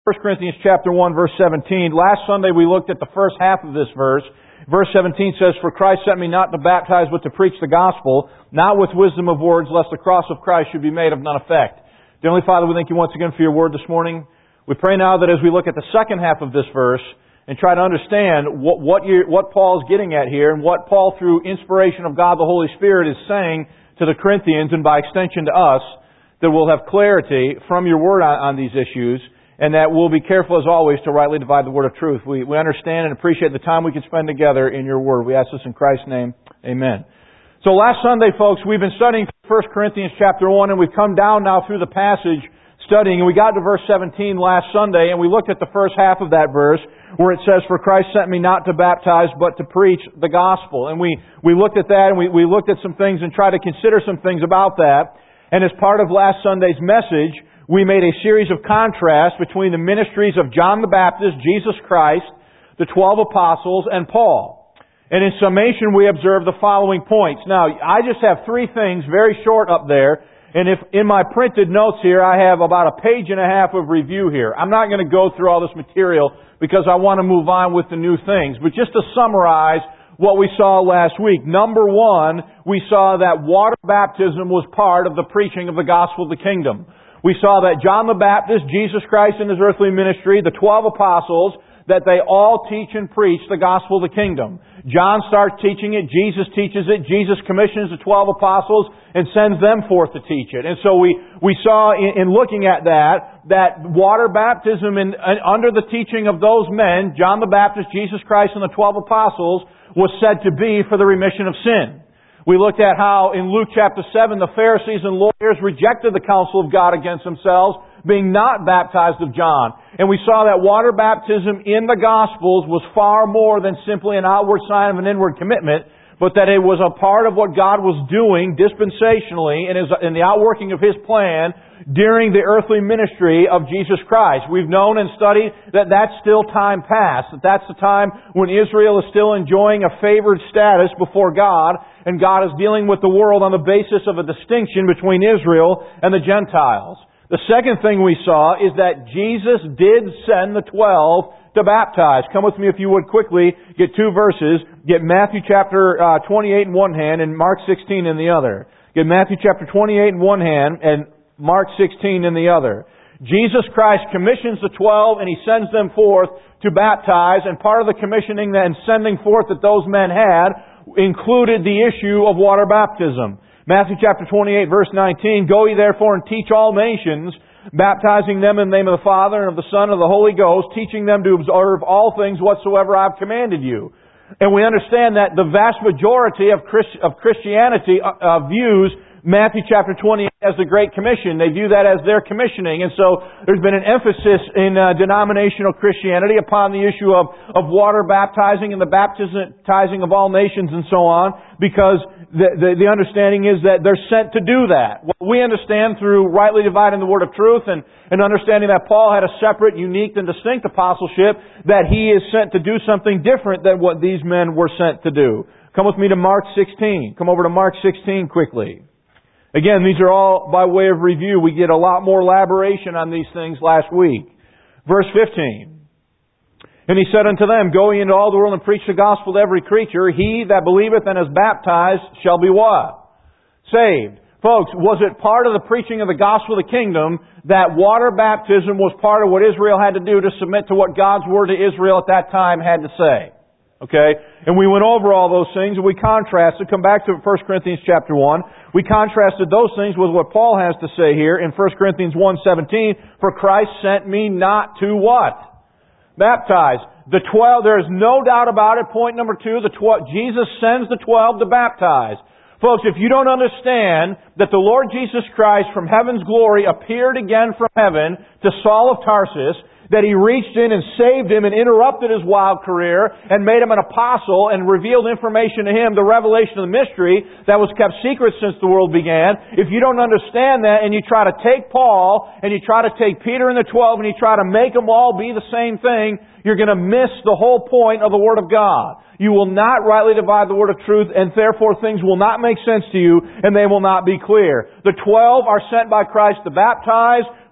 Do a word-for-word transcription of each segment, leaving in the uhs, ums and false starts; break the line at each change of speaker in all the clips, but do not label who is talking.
First Corinthians chapter one, verse seventeen. Last Sunday we looked at the first half of this verse. Verse seventeen says, "For Christ sent me not to baptize, but to preach the gospel, not with wisdom of words, lest the cross of Christ should be made of none effect." Dear Heavenly Father, we thank you once again for your word this morning. We pray now that as we look at the second half of this verse and try to understand what what, you, what Paul is getting at here and what Paul, through inspiration of God the Holy Spirit, is saying to the Corinthians and by extension to us, that we'll have clarity from your word on, on these issues, and that we'll be careful as always to rightly divide the word of truth. We, we understand and appreciate the time we can spend together in your word. We ask this in Christ's name. Amen. So last Sunday, folks, we've been studying First Corinthians chapter one, and we've come down now through the passage studying, and we got to verse seventeen last Sunday, and we looked at the first half of that verse, where it says, "For Christ sent me not to baptize, but to preach the gospel." And we, we looked at that, and we, we looked at some things and tried to consider some things about that. And as part of last Sunday's message, we made a series of contrasts between the ministries of John the Baptist, Jesus Christ, the twelve apostles, and Paul. And in summation, we observed the following points. Now, I just have three things very short up there. And if in my printed notes here, I have about a page and a half of review here. I'm not going to go through all this material because I want to move on with the new things. But just to summarize what we saw last week. Number one, we saw that water baptism was part of the preaching of the gospel of the kingdom. We saw that John the Baptist, Jesus Christ in His earthly ministry, the twelve apostles, that they all teach and preach the gospel of the kingdom. John starts teaching it, Jesus teaches it, Jesus commissions the twelve apostles and sends them forth to teach it. And so we, we saw in, in looking at that, that water baptism in, in, under the teaching of those men, John the Baptist, Jesus Christ, and the twelve apostles, was said to be for the remission of sin. We looked at how in Luke chapter seven, the Pharisees and lawyers rejected the counsel of God against themselves, being not baptized of John. And we saw that water baptism in the Gospels was far more than simply an outward sign of an inward commitment, but that it was a part of what God was doing dispensationally in, his, in the outworking of His plan during the earthly ministry of Jesus Christ. We've known and studied that that's still time past, that that's the time when Israel is still enjoying a favored status before God, and God is dealing with the world on the basis of a distinction between Israel and the Gentiles. The second thing we saw is that Jesus did send the twelve to baptize. Come with me if you would quickly. Get two verses. Get Matthew chapter uh, twenty-eight in one hand and Mark sixteen in the other. Get Matthew chapter twenty-eight in one hand and Mark sixteen in the other. Jesus Christ commissions the twelve and He sends them forth to baptize, and part of the commissioning and sending forth that those men had included the issue of water baptism. Matthew chapter twenty-eight verse nineteen, "Go ye therefore and teach all nations, baptizing them in the name of the Father and of the Son and of the Holy Ghost, teaching them to observe all things whatsoever I have commanded you." And we understand that the vast majority of Christ, of Christianity uh, uh, views Matthew chapter twenty-eight as the Great Commission. They view that as their commissioning. And so there's been an emphasis in uh, denominational Christianity upon the issue of, of water baptizing and the baptizing of all nations and so on, because the, the, the understanding is that they're sent to do that. What we understand through rightly dividing the word of truth and, and understanding that Paul had a separate, unique, and distinct apostleship, that he is sent to do something different than what these men were sent to do. Come with me to Mark sixteen. Come over to Mark sixteen quickly. Again, these are all by way of review. We get a lot more elaboration on these things last week. Verse fifteen. "And He said unto them, Go ye into all the world and preach the gospel to every creature. He that believeth and is baptized shall be" what? Saved. Folks, was it part of the preaching of the gospel of the kingdom that water baptism was part of what Israel had to do to submit to what God's word to Israel at that time had to say? Okay? And we went over all those things and we contrasted. Come back to First Corinthians chapter one. We contrasted those things with what Paul has to say here in First Corinthians one seventeen. "For Christ sent me not to" what? Baptize. The twelve, there is no doubt about it. Point number two, the twelve, Jesus sends the twelve to baptize. Folks, if you don't understand that the Lord Jesus Christ from heaven's glory appeared again from heaven to Saul of Tarsus, that He reached in and saved him and interrupted his wild career and made him an apostle and revealed information to him, the revelation of the mystery that was kept secret since the world began. If you don't understand that and you try to take Paul and you try to take Peter and the twelve and you try to make them all be the same thing, you're going to miss the whole point of the Word of God. You will not rightly divide the word of truth, and therefore things will not make sense to you and they will not be clear. The twelve are sent by Christ to baptize.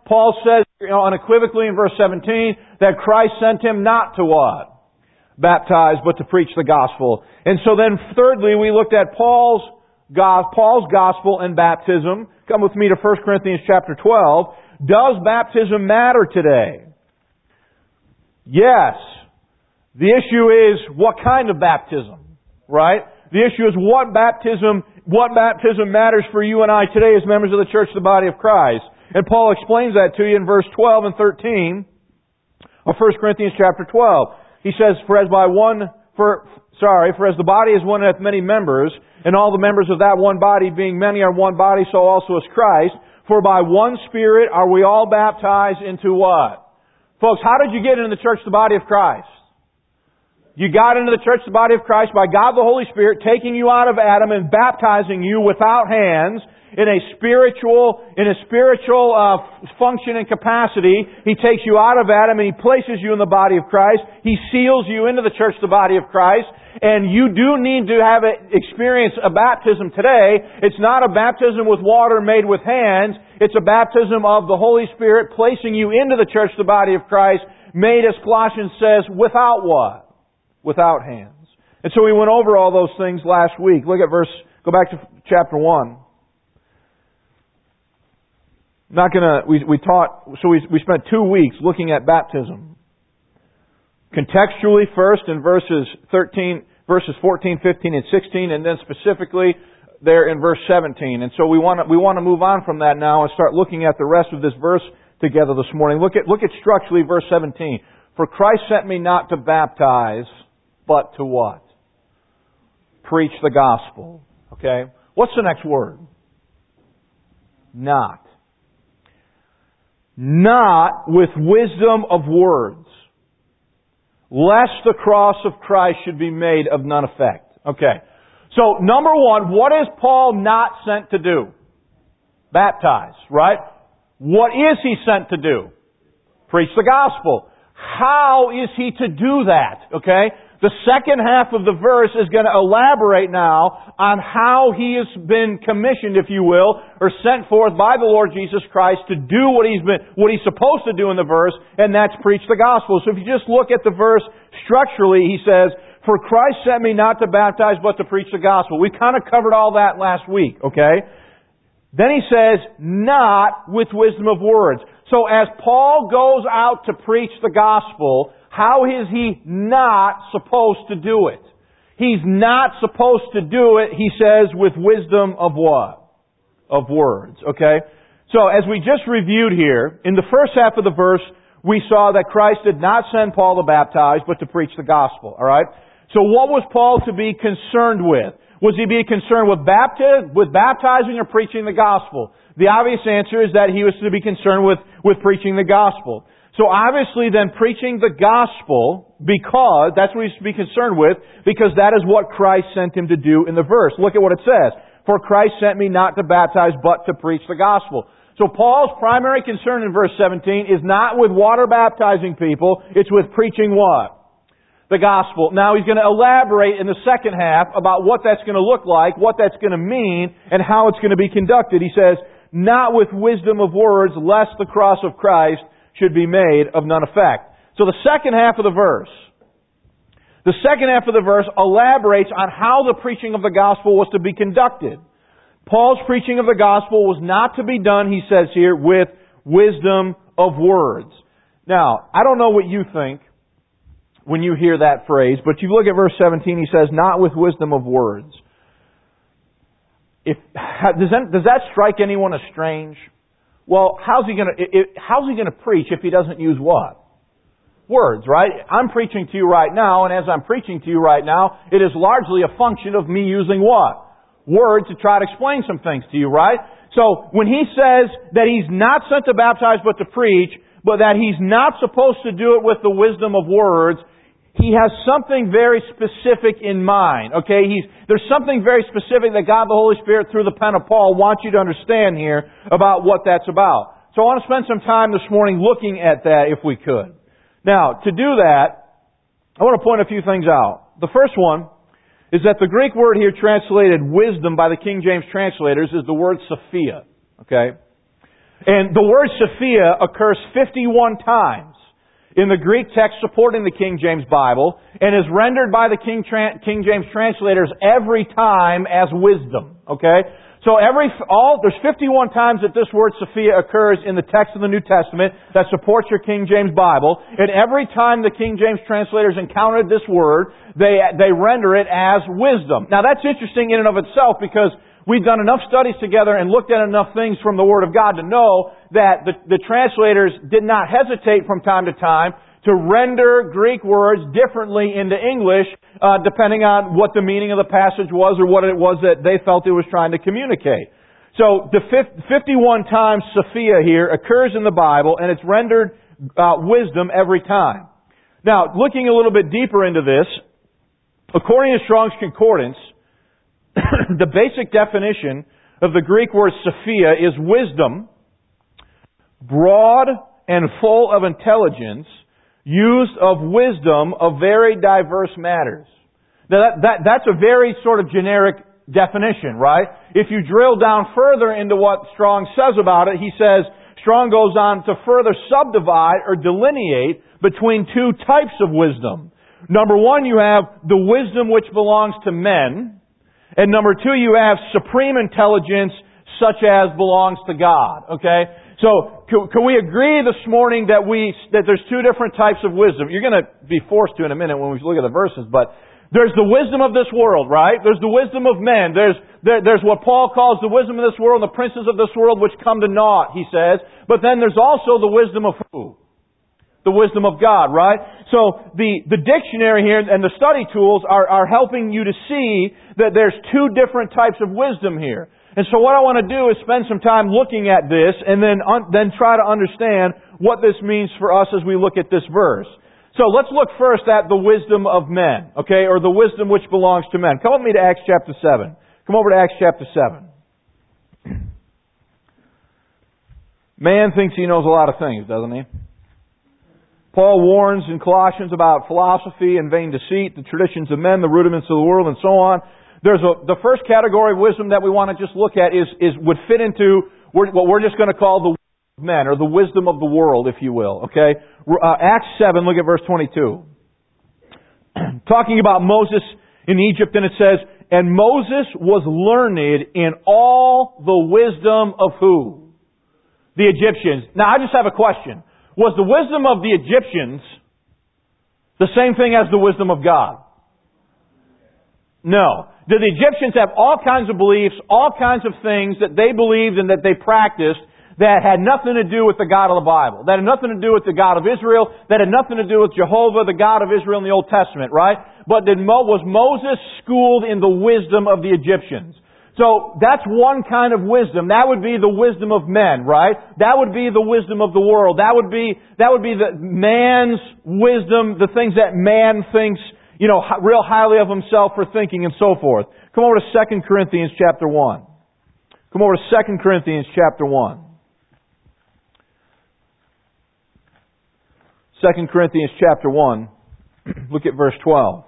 Paul says, you know, unequivocally in verse seventeen, that Christ sent him not to what? Baptize, but to preach the gospel. And so then thirdly, we looked at Paul's, Paul's gospel and baptism. Come with me to First Corinthians chapter twelve. Does baptism matter today? Yes. The issue is what kind of baptism, right? The issue is what baptism, what baptism matters for you and I today as members of the church, the body of Christ. And Paul explains that to you in verse twelve and thirteen of First Corinthians chapter twelve. He says, For as by one, for, sorry, for as the body is one and hath many members, and all the members of that one body being many are one body, so also is Christ. For by one Spirit are we all baptized into what? Folks, how did you get into the church, the body of Christ? You got into the church, the body of Christ, by God the Holy Spirit taking you out of Adam and baptizing you without hands in a spiritual, in a spiritual uh, function and capacity. He takes you out of Adam and He places you in the body of Christ. He seals you into the church, the body of Christ. And you do need to have an experience a baptism today. It's not a baptism with water made with hands. It's a baptism of the Holy Spirit placing you into the church, the body of Christ, made, as Colossians says, without what? Without hands. And so we went over all those things last week. Look at verse, go back to chapter one. Not gonna, we, we taught, so we, we spent two weeks looking at baptism. Contextually first in verses thirteen, verses fourteen, fifteen, and sixteen, and then specifically there in verse seventeen. And so we want to, we want to move on from that now and start looking at the rest of this verse together this morning. Look at, look at structurally verse seventeen. For Christ sent me not to baptize, but to what? Preach the gospel. Okay? What's the next word? Not. Not with wisdom of words, lest the cross of Christ should be made of none effect. Okay. So, number one, what is Paul not sent to do? Baptize, right? What is he sent to do? Preach the gospel. How is he to do that? Okay? The second half of the verse is going to elaborate now on how he has been commissioned, if you will, or sent forth by the Lord Jesus Christ to do what he's been, what he's supposed to do in the verse, and that's preach the gospel. So if you just look at the verse structurally, he says, For Christ sent me not to baptize, but to preach the gospel. We kind of covered all that last week, okay? Then he says, not with wisdom of words. So as Paul goes out to preach the gospel, how is he not supposed to do it? He's not supposed to do it, he says, with wisdom of what? Of words, okay? So as we just reviewed here, in the first half of the verse, we saw that Christ did not send Paul to baptize, but to preach the gospel, alright? So what was Paul to be concerned with? Was he be concerned with, bapti- with baptizing or preaching the gospel? The obvious answer is that he was to be concerned with, with preaching the gospel. So obviously then preaching the gospel, because, that's what he's to be concerned with, because that is what Christ sent him to do in the verse. Look at what it says. For Christ sent me not to baptize, but to preach the gospel. So Paul's primary concern in verse seventeen is not with water baptizing people, it's with preaching what? The gospel. Now he's going to elaborate in the second half about what that's going to look like, what that's going to mean, and how it's going to be conducted. He says, not with wisdom of words, lest the cross of Christ should be made of none effect. So the second half of the verse, the second half of the verse elaborates on how the preaching of the gospel was to be conducted. Paul's preaching of the gospel was not to be done, he says here, with wisdom of words. Now, I don't know what you think when you hear that phrase, but you look at verse seventeen, he says, not with wisdom of words. If, does that, does that strike anyone as strange? Well, how's he going to, how's he going to preach if he doesn't use what? Words, right? I'm preaching to you right now, and as I'm preaching to you right now, it is largely a function of me using what? Words to try to explain some things to you, right? So, when he says that he's not sent to baptize but to preach, but that he's not supposed to do it with the wisdom of words, he has something very specific in mind, okay? He's, there's something very specific that God the Holy Spirit through the pen of Paul wants you to understand here about what that's about. So I want to spend some time this morning looking at that if we could. Now, to do that, I want to point a few things out. The first one is that the Greek word here translated wisdom by the King James translators is the word Sophia, okay? And the word Sophia occurs fifty-one times in the Greek text supporting the King James Bible, and is rendered by the King, Tran- King James translators every time as wisdom. Okay? So every, all, there's fifty-one times that this word Sophia occurs in the text of the New Testament that supports your King James Bible, and every time the King James translators encountered this word, they, they render it as wisdom. Now that's interesting in and of itself, because we've done enough studies together and looked at enough things from the Word of God to know that the, the translators did not hesitate from time to time to render Greek words differently into English, uh, depending on what the meaning of the passage was or what it was that they felt it was trying to communicate. So the fifty-one times Sophia here occurs in the Bible, and it's rendered uh, wisdom every time. Now, looking a little bit deeper into this, according to Strong's Concordance, the basic definition of the Greek word Sophia is wisdom, broad and full of intelligence, used of wisdom of very diverse matters. Now that, that, that's a very sort of generic definition, right? If you drill down further into what Strong says about it, he says, Strong goes on to further subdivide or delineate between two types of wisdom. Number one, you have the wisdom which belongs to men. And number two, you have supreme intelligence such as belongs to God. Okay? So, can, can we agree this morning that we, that there's two different types of wisdom? You're going to be forced to in a minute when we look at the verses, but there's the wisdom of this world, right? There's the wisdom of men. There's, there, there's what Paul calls the wisdom of this world, the princes of this world which come to naught, he says. But then there's also the wisdom of who? The wisdom of God, right? So the, the dictionary here and the study tools are, are helping you to see that there's two different types of wisdom here. And so what I want to do is spend some time looking at this and then, un, then try to understand what this means for us as we look at this verse. So let's look first at the wisdom of men, okay, or the wisdom which belongs to men. Come with me to Acts chapter seven. Come over to Acts chapter seven. Man thinks he knows a lot of things, doesn't he? Paul warns in Colossians about philosophy and vain deceit, the traditions of men, the rudiments of the world, and so on. There's a, the first category of wisdom that we want to just look at is, is would fit into what we're just going to call the wisdom of men, or the wisdom of the world, if you will. Okay, uh, Acts seven. Look at verse twenty-two. Talking about Moses in Egypt, and it says, "And Moses was learned in all the wisdom of who? The Egyptians." Now, I just have a question. Was the wisdom of the Egyptians the same thing as the wisdom of God? No. Did the Egyptians have all kinds of beliefs, all kinds of things that they believed and that they practiced that had nothing to do with the God of the Bible? That had nothing to do with the God of Israel, that had nothing to do with Jehovah, the God of Israel in the Old Testament, right? But did Mo, was Moses schooled in the wisdom of the Egyptians? So that's one kind of wisdom. That would be the wisdom of men, right? That would be the wisdom of the world. That would be, that would be the man's wisdom, the things that man thinks, you know, real highly of himself for thinking and so forth. Come over to Second Corinthians chapter one. Come over to Second Corinthians chapter one. Second Corinthians chapter one. Look at verse twelve.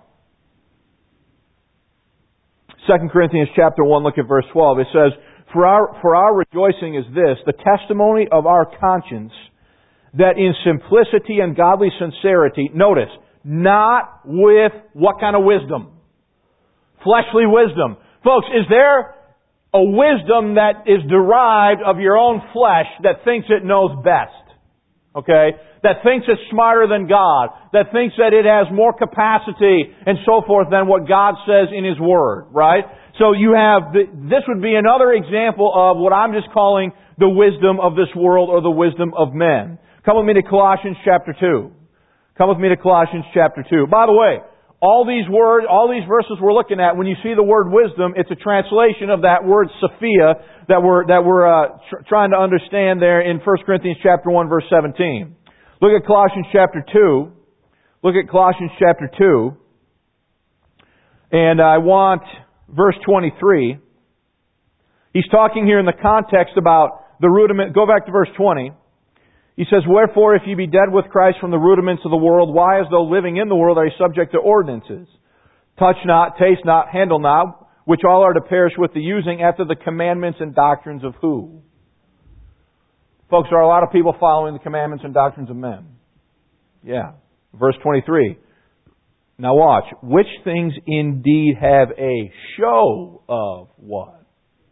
Second Corinthians chapter one, look at verse twelve. It says, For our, for our rejoicing is this, the testimony of our conscience, that in simplicity and godly sincerity, notice, not with what kind of wisdom? Fleshly wisdom. Folks, is there a wisdom that is derived of your own flesh that thinks it knows best? Okay? That thinks it's smarter than God. That thinks that it has more capacity and so forth than what God says in His Word. Right? So you have, the, this would be another example of what I'm just calling the wisdom of this world or the wisdom of men. Come with me to Colossians chapter two. Come with me to Colossians chapter two. By the way, all these words, all these verses we're looking at, when you see the word wisdom, it's a translation of that word Sophia that we're, that we're uh, tr- trying to understand there in First Corinthians chapter one verse seventeen. Look at Colossians chapter two. Look at Colossians chapter two. And I want verse twenty-three. He's talking here in the context about the rudiment. Go back to verse twenty. He says, Wherefore, if ye be dead with Christ from the rudiments of the world, why as though living in the world are ye subject to ordinances? Touch not, taste not, handle not, which all are to perish with the using after the commandments and doctrines of who? Folks, there are a lot of people following the commandments and doctrines of men. Yeah. Verse twenty-three. Now watch. Which things indeed have a show of what?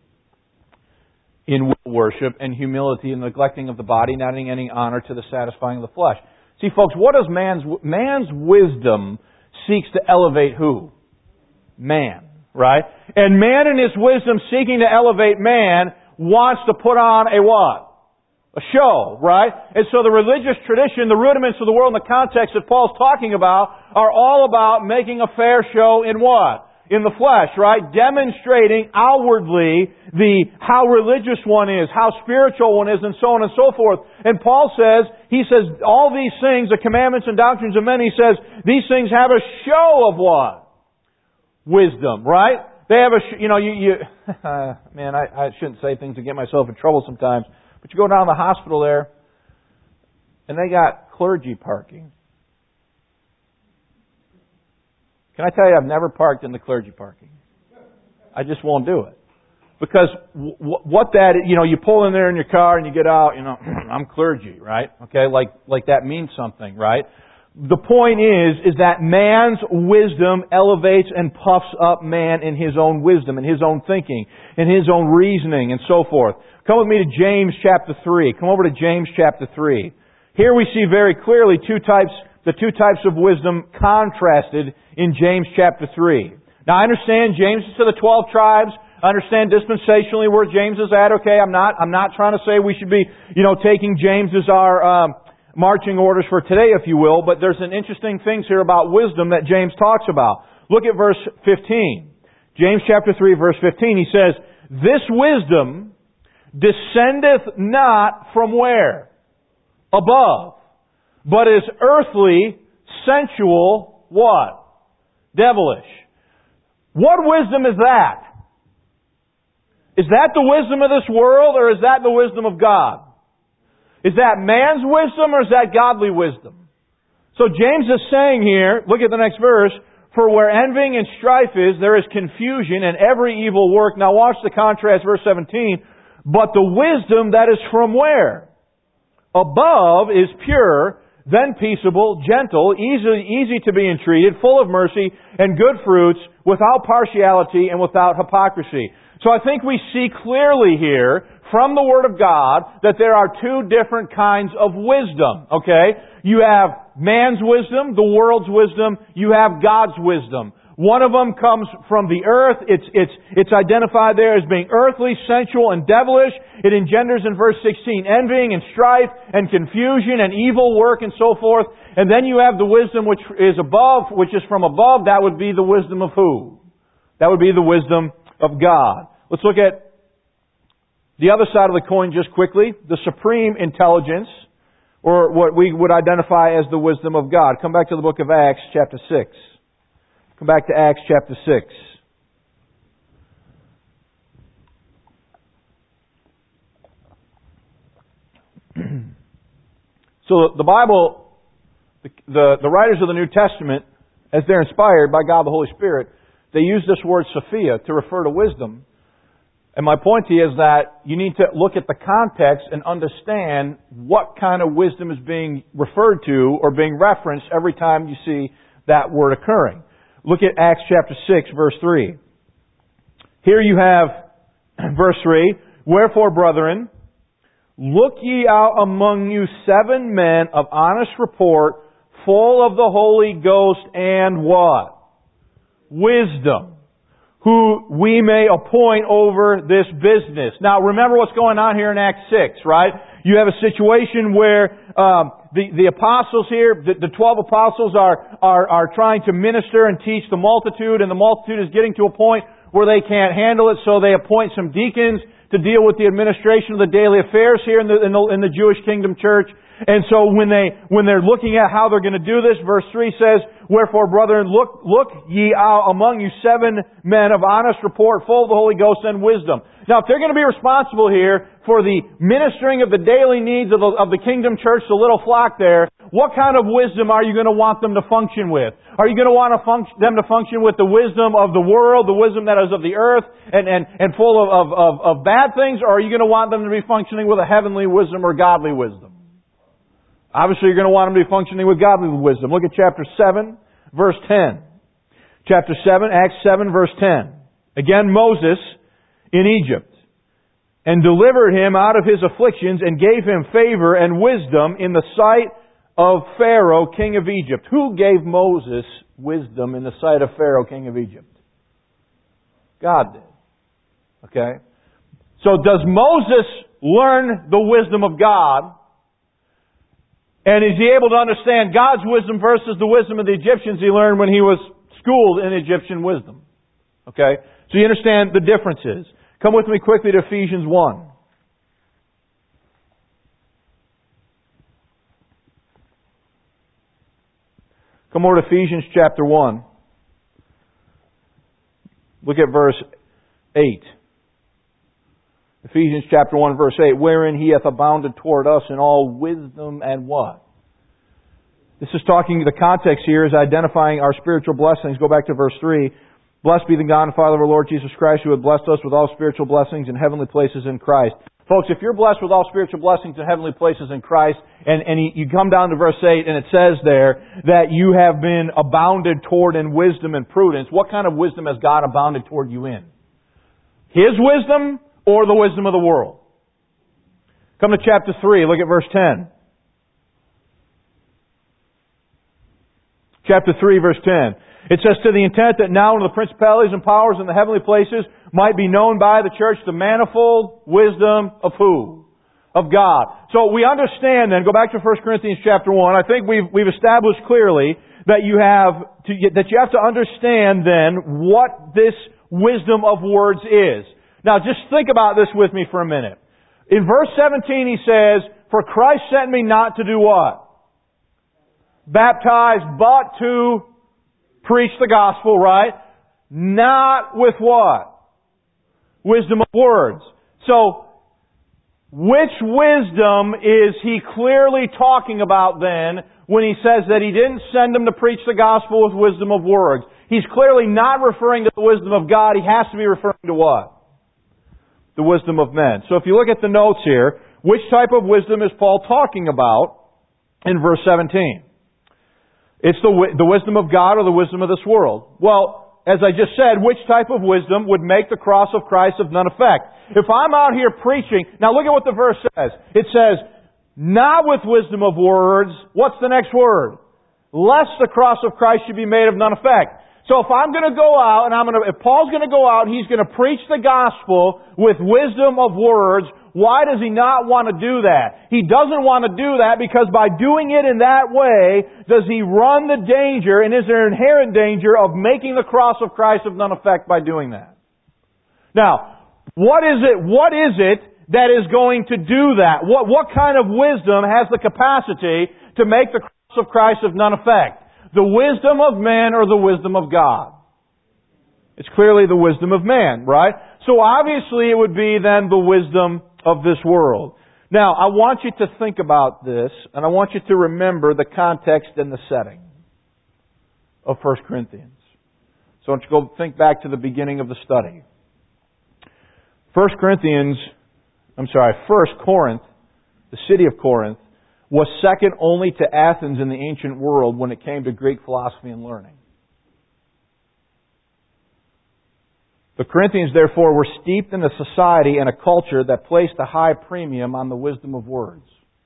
In worship and humility and neglecting of the body, not adding any honor to the satisfying of the flesh. See, folks, what does man's man's wisdom seeks to elevate who? Man, right? And man in his wisdom seeking to elevate man wants to put on a what? A show, right? And so the religious tradition, the rudiments of the world and the context that Paul's talking about are all about making a fair show in what? In the flesh, right? Demonstrating outwardly the how religious one is, how spiritual one is, and so on and so forth. And Paul says, he says, all these things, the commandments and doctrines of men, he says, these things have a show of what? Wisdom, right? They have a, sh- you know, you, you man, I, I shouldn't say things to get myself in trouble sometimes, but you go down to the hospital there, and they got clergy parking. Can I tell you, I've never parked in the clergy parking. I just won't do it. Because w- what that, you know, you pull in there in your car and you get out, you know, I'm clergy, right? Okay, like, like that means something, right? The point is, is that man's wisdom elevates and puffs up man in his own wisdom, in his own thinking, in his own reasoning, and so forth. Come with me to James chapter three. Come over to James chapter three. Here we see very clearly two types, the two types of wisdom contrasted in James chapter three. Now I understand James is to the twelve tribes. I understand dispensationally where James is at. Okay, I'm not, I'm not trying to say we should be, you know, taking James as our, um, marching orders for today, if you will, but there's an interesting things here about wisdom that James talks about. Look at verse fifteen. James chapter three, verse fifteen. He says, this wisdom descendeth not from where? Above. But is earthly, sensual, what? Devilish. What wisdom is that? Is that the wisdom of this world, or is that the wisdom of God? Is that man's wisdom, or is that godly wisdom? So James is saying here, look at the next verse, for where envying and strife is, there is confusion and every evil work. Now watch the contrast, verse seventeen. But the wisdom that is from where? Above is pure, then peaceable, gentle, easy, easy to be entreated, full of mercy and good fruits, without partiality and without hypocrisy. So I think we see clearly here from the Word of God that there are two different kinds of wisdom, okay? You have man's wisdom, the world's wisdom, you have God's wisdom. One of them comes from the earth. It's, it's, it's identified there as being earthly, sensual, and devilish. It engenders in verse sixteen envying and strife and confusion and evil work and so forth. And then you have the wisdom which is above, which is from above. That would be the wisdom of who? That would be the wisdom of God. Let's look at the other side of the coin just quickly. The supreme intelligence, or what we would identify as the wisdom of God. Come back to the book of Acts, chapter six. Come back to Acts chapter six. So the Bible, the, the, the writers of the New Testament, as they're inspired by God the Holy Spirit, they use this word Sophia to refer to wisdom. And my point to you is that you need to look at the context and understand what kind of wisdom is being referred to or being referenced every time you see that word occurring. Look at Acts chapter six, verse three. Here you have verse three. Wherefore, brethren, look ye out among you seven men of honest report, full of the Holy Ghost and what? Wisdom, who we may appoint over this business. Now remember what's going on here in Acts six, right? You have a situation where um, the, the apostles here, the, the twelve apostles are, are, are trying to minister and teach the multitude, and the multitude is getting to a point where they can't handle it, so they appoint some deacons to deal with the administration of the daily affairs here in the, in the, in the Jewish Kingdom Church. And so when they, when they're looking at how they're going to do this, verse three says, wherefore, brethren, look, look ye out among you seven men of honest report, full of the Holy Ghost and wisdom. Now, if they're going to be responsible here for the ministering of the daily needs of the, of the Kingdom Church, the little flock there, what kind of wisdom are you going to want them to function with? Are you going to want to func- them to function with the wisdom of the world, the wisdom that is of the earth, and, and, and full of, of, of, of bad things? Or are you going to want them to be functioning with a heavenly wisdom or godly wisdom? Obviously, you're going to want them to be functioning with godly wisdom. Look at chapter seven, verse ten. Chapter seven, Acts seven, verse ten. Again, Moses in Egypt, and delivered him out of his afflictions, and gave him favor and wisdom in the sight of Pharaoh, king of Egypt. Who gave Moses wisdom in the sight of Pharaoh, king of Egypt? God did. Okay? So does Moses learn the wisdom of God? And is he able to understand God's wisdom versus the wisdom of the Egyptians he learned when he was schooled in Egyptian wisdom? Okay? So you understand the differences. Come with me quickly to Ephesians one. Come over to Ephesians chapter one. Look at verse eight. Ephesians chapter one, verse eight. Wherein he hath abounded toward us in all wisdom and what? This is talking, the context here is identifying our spiritual blessings. Go back to verse three. Blessed be the God and Father of our Lord Jesus Christ, who hath blessed us with all spiritual blessings in heavenly places in Christ. Folks, if you're blessed with all spiritual blessings in heavenly places in Christ, and, and you come down to verse eight, and it says there that you have been abounded toward in wisdom and prudence, what kind of wisdom has God abounded toward you in? His wisdom or the wisdom of the world? Come to chapter three, look at verse ten. Chapter three, verse ten. It says, to the intent that now the principalities and powers in the heavenly places might be known by the church the manifold wisdom of who? Of God. So we understand then, go back to First Corinthians chapter one, I think we've, we've established clearly that you have to, that you have to understand then what this wisdom of words is. Now just think about this with me for a minute. In verse seventeen he says, for Christ sent me not to do what? Baptize, but to preach the gospel, right? Not with what? Wisdom of words. So, which wisdom is he clearly talking about then when he says that he didn't send them to preach the gospel with wisdom of words? He's clearly not referring to the wisdom of God. He has to be referring to what? The wisdom of men. So if you look at the notes here, which type of wisdom is Paul talking about in verse seventeen? It's the, the wisdom of God or the wisdom of this world. Well, as I just said, which type of wisdom would make the cross of Christ of none effect? If I'm out here preaching, now look at what the verse says. It says, not with wisdom of words, what's the next word? Lest the cross of Christ should be made of none effect. So if I'm going to go out, and I'm going to, if Paul's going to go out, he's going to preach the gospel with wisdom of words. Why does he not want to do that? He doesn't want to do that because by doing it in that way, does he run the danger, and is there inherent danger of making the cross of Christ of none effect by doing that? Now, what is it, what is it that is going to do that? What, what kind of wisdom has the capacity to make the cross of Christ of none effect? The wisdom of man or the wisdom of God? It's clearly the wisdom of man, right? So obviously it would be then the wisdom of this world. Now, I want you to think about this, and I want you to remember the context and the setting of First Corinthians. So I want you to go think back to the beginning of the study. First Corinthians, I'm sorry, First Corinth, the city of Corinth, was second only to Athens in the ancient world when it came to Greek philosophy and learning. The Corinthians, therefore, were steeped in a society and a culture that placed a high premium on the wisdom of words.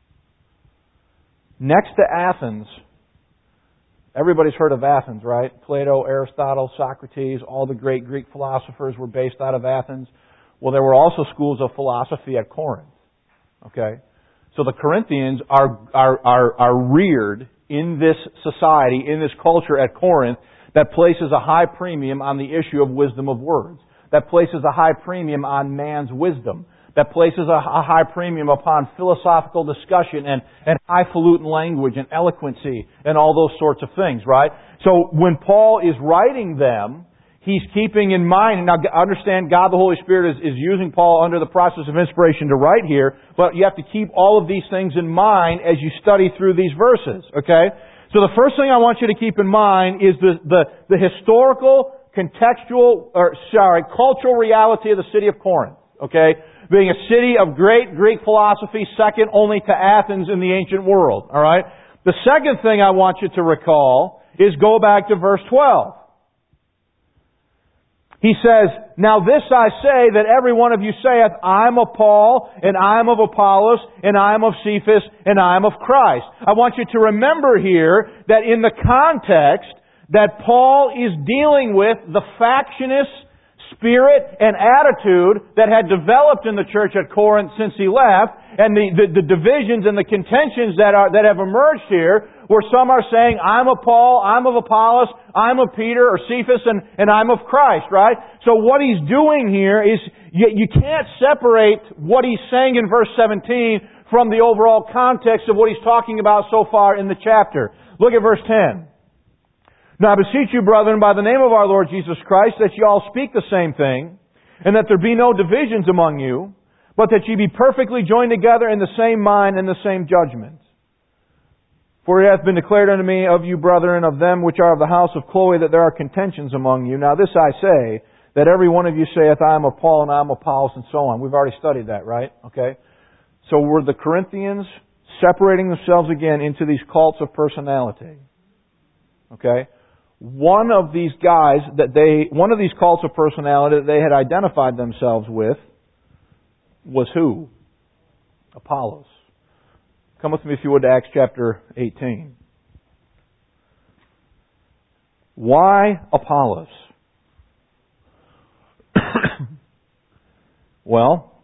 Next to Athens, everybody's heard of Athens, right? Plato, Aristotle, Socrates, all the great Greek philosophers were based out of Athens. Well, there were also schools of philosophy at Corinth. Okay? So the Corinthians are, are, are, are reared in this society, in this culture at Corinth, that places a high premium on the issue of wisdom of words. That places a high premium on man's wisdom. That places a, a high premium upon philosophical discussion and, and highfalutin language and eloquency and all those sorts of things, right? So when Paul is writing them, he's keeping in mind, and now understand God the Holy Spirit is, is using Paul under the process of inspiration to write here, but you have to keep all of these things in mind as you study through these verses, okay? So the first thing I want you to keep in mind is the, the, the historical, contextual, or sorry, cultural reality of the city of Corinth, okay? Being a city of great Greek philosophy, second only to Athens in the ancient world, alright? The second thing I want you to recall is go back to verse twelve. He says, "Now this I say, that every one of you saith, I am of Paul, and I am of Apollos, and I am of Cephas, and I am of Christ." I want you to remember here that in the context that Paul is dealing with the factious spirit and attitude that had developed in the church at Corinth since he left, and the, the, the divisions and the contentions that are that have emerged here, where some are saying, I'm of Paul, I'm of Apollos, I'm of Peter or Cephas, and, and I'm of Christ, right? So what he's doing here is, you, you can't separate what he's saying in verse seventeen from the overall context of what he's talking about so far in the chapter. Look at verse ten. "Now I beseech you, brethren, by the name of our Lord Jesus Christ, that ye all speak the same thing, and that there be no divisions among you, but that ye be perfectly joined together in the same mind and the same judgment. For it hath been declared unto me of you, brethren, of them which are of the house of Chloe, that there are contentions among you. Now this I say, that every one of you saith, I am of Paul, and I am of Apollos," and so on. We've already studied that, right? Okay. So were the Corinthians separating themselves again into these cults of personality? Okay. One of these guys that they, one of these cults of personality that they had identified themselves with was who? Apollos. Come with me, if you would, to Acts chapter eighteen. Why Apollos? Well,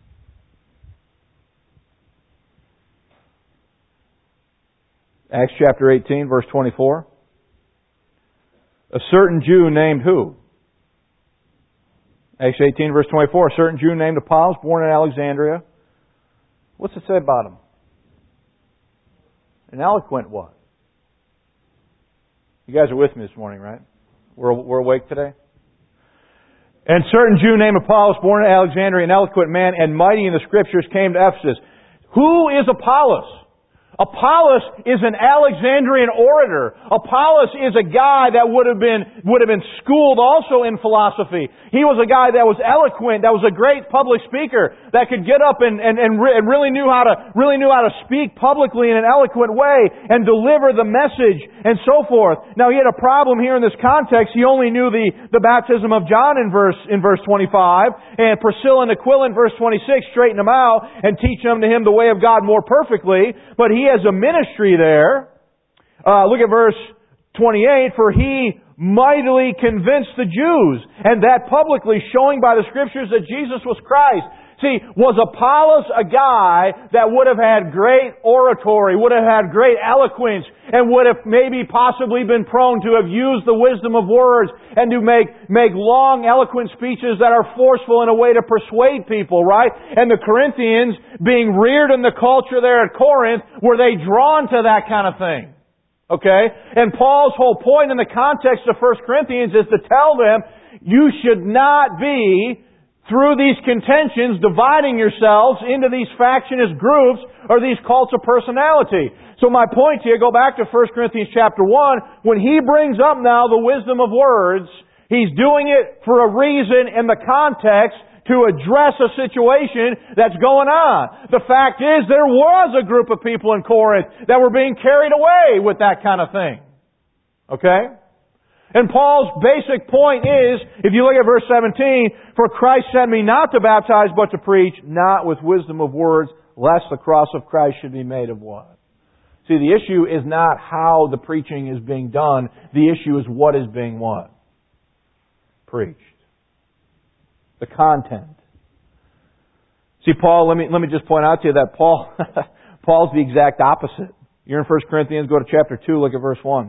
Acts chapter eighteen, verse twenty-four. A certain Jew named who? Acts eighteen, verse twenty-four. A certain Jew named Apollos, born in Alexandria. What's it say about him? An eloquent what? You guys are with me this morning, right? We're, we're awake today? "And certain Jew named Apollos, born in Alexandria, an eloquent man and mighty in the Scriptures, came to Ephesus." Who is Apollos? Apollos is an Alexandrian orator. Apollos is a guy that would have been would have been schooled also in philosophy. He was a guy that was eloquent, that was a great public speaker, that could get up and and, and, re- and really knew how to really knew how to speak publicly in an eloquent way and deliver the message and so forth. Now he had a problem here in this context. He only knew the, the baptism of John in verse in verse twenty-five, and Priscilla and Aquila in verse twenty-six straighten him out and teach them to him the way of God more perfectly. But he has a ministry there. Uh, look at verse twenty-eight. "For he mightily convinced the Jews, and that publicly, showing by the Scriptures that Jesus was Christ." See, was Apollos a guy that would have had great oratory, would have had great eloquence, and would have maybe possibly been prone to have used the wisdom of words and to make, make long, eloquent speeches that are forceful in a way to persuade people, right? And the Corinthians, being reared in the culture there at Corinth, were they drawn to that kind of thing? Okay? And Paul's whole point in the context of First Corinthians is to tell them, you should not be, through these contentions, dividing yourselves into these factious groups or these cults of personality. So my point here, go back to First Corinthians chapter one, when he brings up now the wisdom of words, he's doing it for a reason in the context to address a situation that's going on. The fact is, there was a group of people in Corinth that were being carried away with that kind of thing. Okay? And Paul's basic point is, if you look at verse seventeen, "For Christ sent me not to baptize, but to preach, not with wisdom of words, lest the cross of Christ should be made of what?" See, the issue is not how the preaching is being done. The issue is what is being what? Preached. The content. See, Paul, let me let me just point out to you that Paul Paul's the exact opposite. You're in First Corinthians, go to chapter two, look at verse one.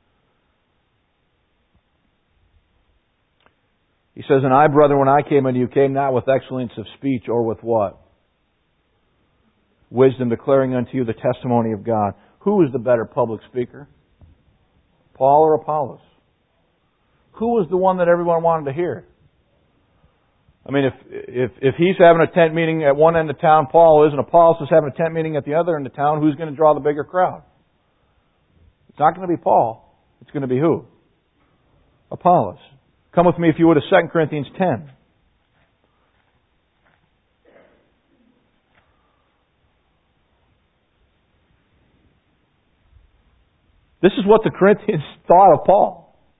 He says, "And I, brethren, when I came unto you, came not with excellence of speech or with what? Wisdom, declaring unto you the testimony of God." Who is the better public speaker? Paul or Apollos? who was the one that everyone wanted to hear? I mean, if if if he's having a tent meeting at one end of town, Paul is, and Apollos is having a tent meeting at the other end of town, who's going to draw the bigger crowd? It's not going to be Paul. It's going to be who? Apollos. Come with me, if you would, to Second Corinthians ten. This is what the Corinthians thought of Paul.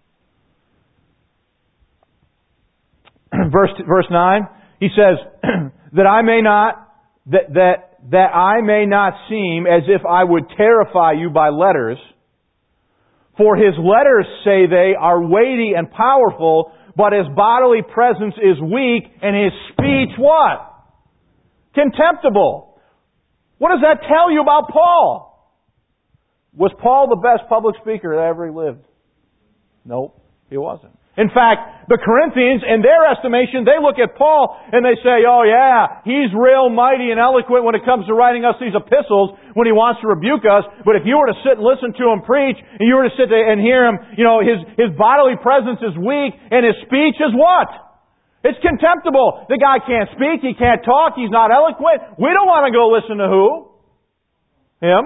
Verse verse nine, he says, that I may not that that that I may not seem as if I would terrify you by letters. For his letters, say they, are weighty and powerful, but his bodily presence is weak, and his speech what? Contemptible. What does that tell you about Paul? Was Paul the best public speaker that ever lived? Nope, he wasn't. In fact, the Corinthians, in their estimation, they look at Paul and they say, oh yeah, he's real mighty and eloquent when it comes to writing us these epistles when he wants to rebuke us. But if you were to sit and listen to him preach, and you were to sit and hear him, you know, his, his bodily presence is weak and his speech is what? It's contemptible. The guy can't speak, he can't talk, he's not eloquent. We don't want to go listen to who? Him.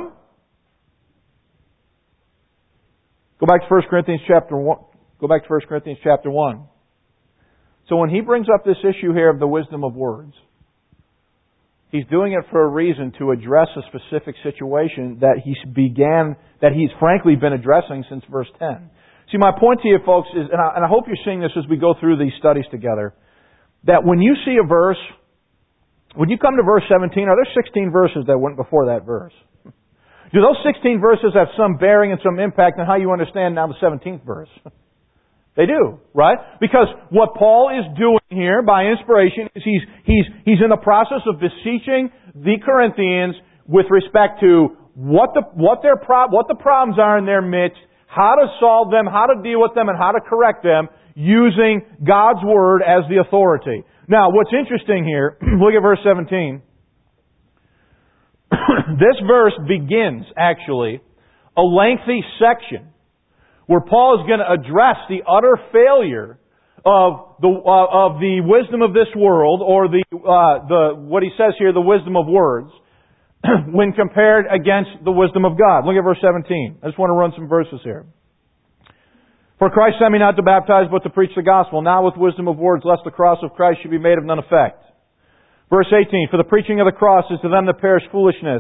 Go back to First Corinthians chapter one. Go back to First Corinthians chapter one. So when he brings up this issue here of the wisdom of words, he's doing it for a reason, to address a specific situation that he began, that he's frankly been addressing since verse ten. See, my point to you folks is, and I, and I hope you're seeing this as we go through these studies together, that when you see a verse, when you come to verse seventeen, are there sixteen verses that went before that verse? Do those sixteen verses have some bearing and some impact on how you understand now the seventeenth verse? They do, right? Because what Paul is doing here by inspiration is he's, he's, he's in the process of beseeching the Corinthians with respect to what the, what their pro, what the problems are in their midst, how to solve them, how to deal with them, and how to correct them using God's Word as the authority. Now, what's interesting here, look at verse seventeen. This verse begins, actually, a lengthy section where Paul is going to address the utter failure of the uh, of the wisdom of this world, or the uh, the what he says here, the wisdom of words, when compared against the wisdom of God. Look at verse seventeen. I just want to run some verses here. For Christ sent me not to baptize, but to preach the gospel, not with wisdom of words, lest the cross of Christ should be made of none effect. Verse eighteen. For the preaching of the cross is to them that perish foolishness.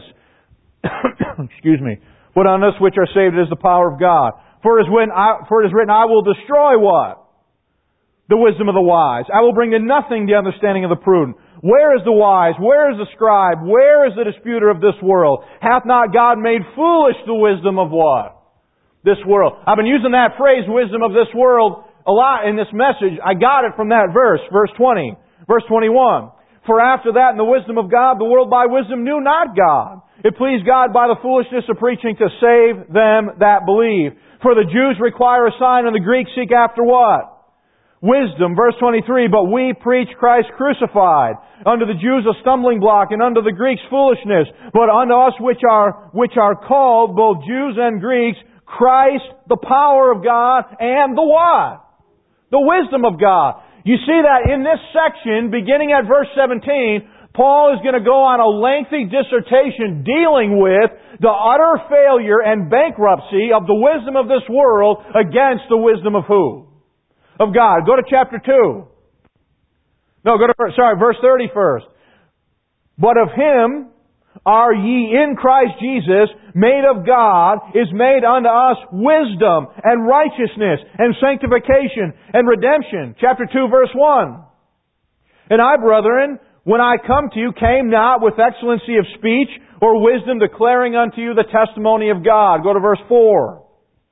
Excuse me. But on us which are saved it is the power of God. For it is written, I, for it is written, I will destroy what? The wisdom of the wise. I will bring to nothing the understanding of the prudent. Where is the wise? Where is the scribe? Where is the disputer of this world? Hath not God made foolish the wisdom of what? This world. I've been using that phrase, wisdom of this world, a lot in this message. I got it from that verse, verse twenty. Verse twenty-one. For after that, in the wisdom of God, the world by wisdom knew not God. It pleased God by the foolishness of preaching to save them that believe. For the Jews require a sign, and the Greeks seek after what? Wisdom. Verse twenty-three, but we preach Christ crucified. Unto the Jews a stumbling block, and unto the Greeks foolishness. But unto us which are, which are called, both Jews and Greeks, Christ, the power of God, and the what? The wisdom of God. You see that in this section, beginning at verse seventeen, Paul is going to go on a lengthy dissertation dealing with the utter failure and bankruptcy of the wisdom of this world against the wisdom of who? Of God. Go to chapter two. No, go to, sorry, verse thirty first. But of Him are ye in Christ Jesus, made of God, is made unto us wisdom and righteousness and sanctification and redemption. Chapter two, verse one. And I, brethren, when I come to you, came not with excellency of speech or wisdom, declaring unto you the testimony of God. Go to verse four.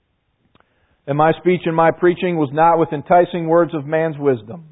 And my speech and my preaching was not with enticing words of man's wisdom.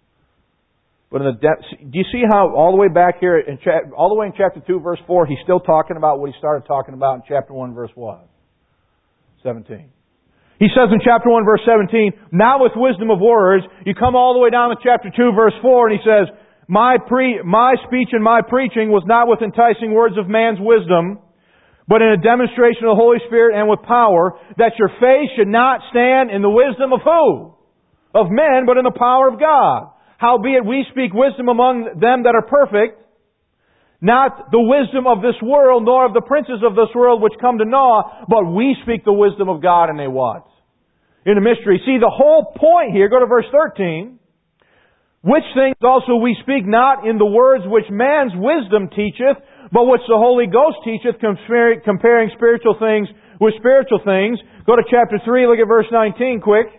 But in the depth, do you see how all the way back here, in cha- all the way in chapter two, verse four, he's still talking about what he started talking about in chapter one, verse what? seventeen. He says in chapter one, verse seventeen, not with wisdom of words. You come all the way down to chapter two, verse four, and he says, My pre, my speech and my preaching was not with enticing words of man's wisdom, but in a demonstration of the Holy Spirit and with power, that your faith should not stand in the wisdom of who? of men, but in the power of God. Howbeit we speak wisdom among them that are perfect, not the wisdom of this world, nor of the princes of this world which come to naught, but we speak the wisdom of God in a what? In a mystery. See, the whole point here, go to verse thirteen. Which things also we speak not in the words which man's wisdom teacheth, but which the Holy Ghost teacheth, comparing spiritual things with spiritual things. Go to chapter three, look at verse nineteen quick.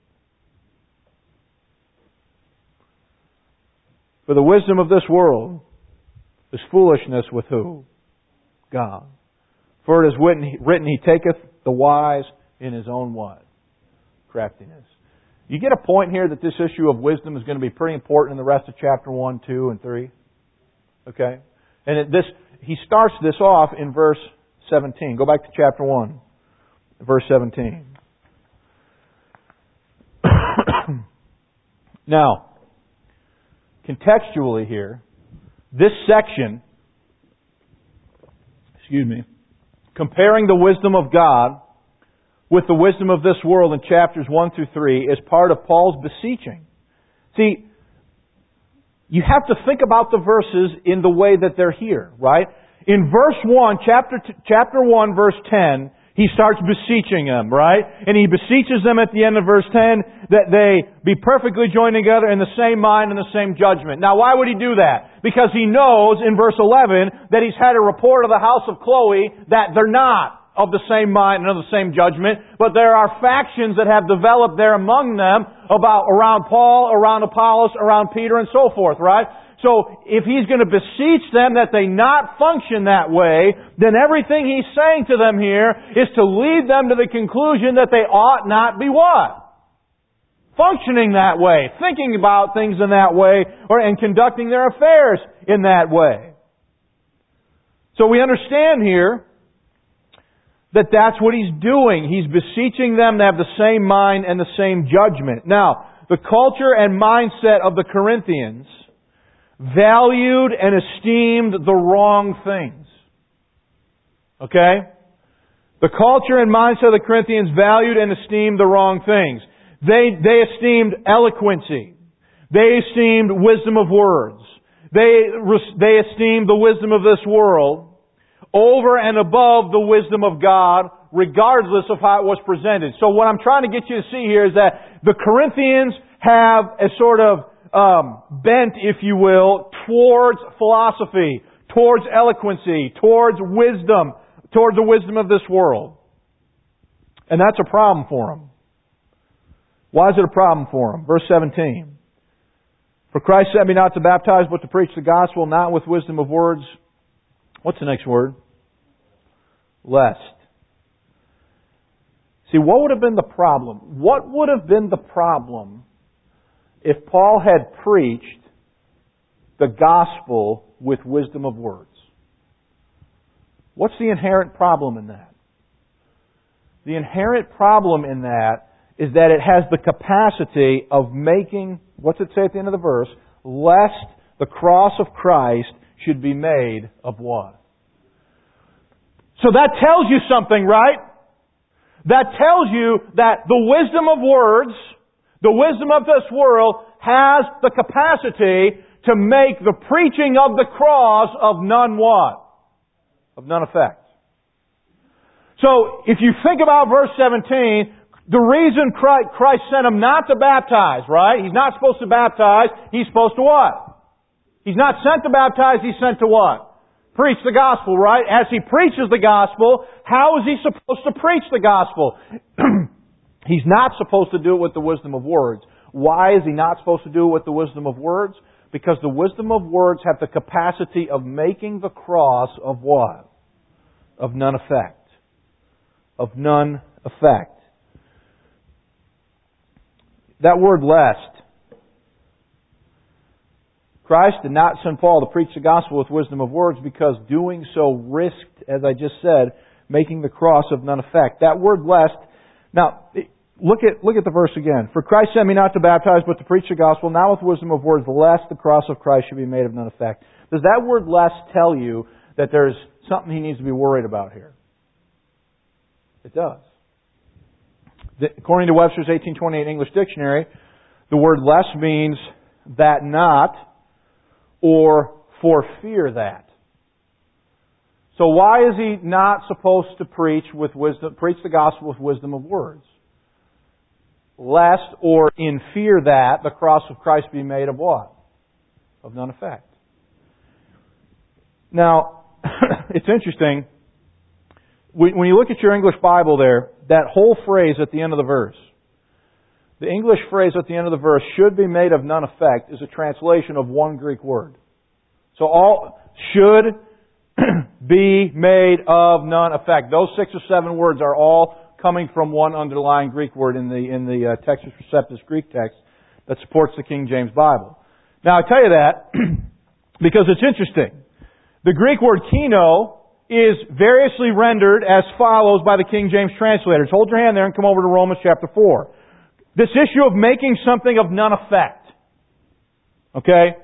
For the wisdom of this world is foolishness with who? God. For it is written, written He taketh the wise in His own what? Craftiness. You get a point here that this issue of wisdom is going to be pretty important in the rest of chapter one, two, and three. Okay? And it, this he starts this off in verse seventeen. Go back to chapter one, verse seventeen. Now, contextually here, this section, excuse me, comparing the wisdom of God with the wisdom of this world in chapters one through three is part of Paul's beseeching. See, you have to think about the verses in the way that they're here, right? In verse one, chapter t- chapter one, verse ten, he starts beseeching them, right? And he beseeches them at the end of verse ten that they be perfectly joined together in the same mind and the same judgment. Now, why would he do that? Because he knows in verse eleven that he's had a report of the house of Chloe that they're not of the same mind and of the same judgment, but there are factions that have developed there among them about around Paul, around Apollos, around Peter, and so forth, right? So if he's going to beseech them that they not function that way, then everything he's saying to them here is to lead them to the conclusion that they ought not be what? Functioning that way, thinking about things in that way, or and conducting their affairs in that way. So we understand here that that's what he's doing. He's beseeching them to have the same mind and the same judgment. Now, the culture and mindset of the Corinthians valued and esteemed the wrong things. Okay? The culture and mindset of the Corinthians valued and esteemed the wrong things. They, they esteemed eloquency. They esteemed wisdom of words. They, they esteemed the wisdom of this world over and above the wisdom of God, regardless of how it was presented. So what I'm trying to get you to see here is that the Corinthians have a sort of um, bent, if you will, towards philosophy, towards eloquency, towards wisdom, towards the wisdom of this world. And that's a problem for them. Why is it a problem for them? Verse seventeen. For Christ sent me not to baptize, but to preach the gospel, not with wisdom of words. What's the next word? Lest. See, what would have been the problem? What would have been the problem if Paul had preached the gospel with wisdom of words? What's the inherent problem in that? The inherent problem in that is that it has the capacity of making, what's it say at the end of the verse? Lest the cross of Christ should be made of what? So that tells you something, right? That tells you that the wisdom of words, the wisdom of this world, has the capacity to make the preaching of the cross of none what? Of none effect. So, if you think about verse seventeen, the reason Christ sent him not to baptize, right? He's not supposed to baptize. He's supposed to what? He's not sent to baptize. He's sent to what? Preach the gospel, right? As he preaches the gospel, how is he supposed to preach the gospel? He's not supposed to do it with the wisdom of words. Why is he not supposed to do it with the wisdom of words? Because the wisdom of words have the capacity of making the cross of what? Of none effect. Of none effect. That word lest. Christ did not send Paul to preach the gospel with wisdom of words because doing so risked, as I just said, making the cross of none effect. That word lest, now, look at, look at the verse again. For Christ sent me not to baptize, but to preach the gospel, not with wisdom of words, lest the cross of Christ should be made of none effect. Does that word lest tell you that there's something he needs to be worried about here? It does. According to Webster's eighteen twenty-eight English Dictionary, The word lest means that not or for fear that. So why is he not supposed to preach with wisdom, preach the gospel with wisdom of words? Lest or in fear that the cross of Christ be made of what? Of none effect. Now, it's interesting. When you look at your English Bible there, that whole phrase at the end of the verse, the English phrase at the end of the verse, should be made of none effect, is a translation of one Greek word. So all should be made of none effect. Those six or seven words are all coming from one underlying Greek word in the in the uh, Textus Receptus Greek text that supports the King James Bible. Now I tell you that because it's interesting. The Greek word kino is variously rendered as follows by the King James translators. Hold your hand there and come over to Romans chapter four. This issue of making something of none effect. Okay?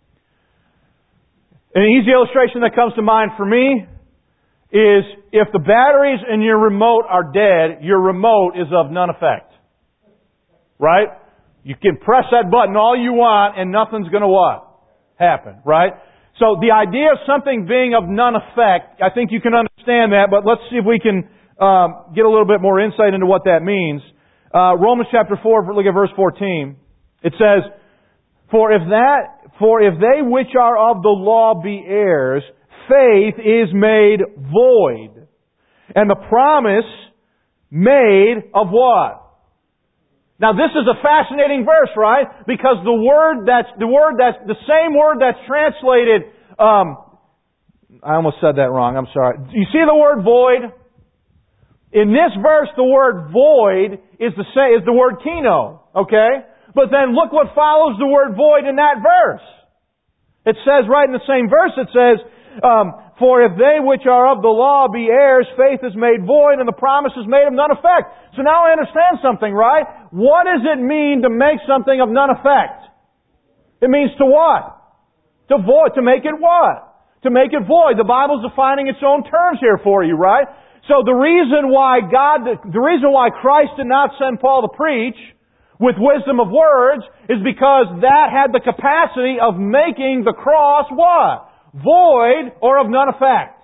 An easy illustration that comes to mind for me is if the batteries in your remote are dead, your remote is of none effect. Right? You can press that button all you want and nothing's going to what? Happen. Right? So the idea of something being of none effect, I think you can understand that, but let's see if we can um, get a little bit more insight into what that means. Uh, Romans chapter four, look at verse fourteen. It says, For if that, for if they which are of the law be heirs, faith is made void. And the promise made of what? Now this is a fascinating verse, right? Because the word that's, the word that's, the same word that's translated, um, I almost said that wrong, I'm sorry. You see the word void? In this verse, the word void is the same, is the word kino, okay? But then look what follows the word void in that verse. It says right in the same verse, it says, um, For if they which are of the law be heirs, faith is made void, and the promise is made of none effect. So now I understand something, right? What does it mean to make something of none effect? It means to what? To void. To make it what? To make it void. The Bible's defining its own terms here for you, right? So the reason why God, the reason why Christ did not send Paul to preach with wisdom of words is because that had the capacity of making the cross what? Void or of none effect.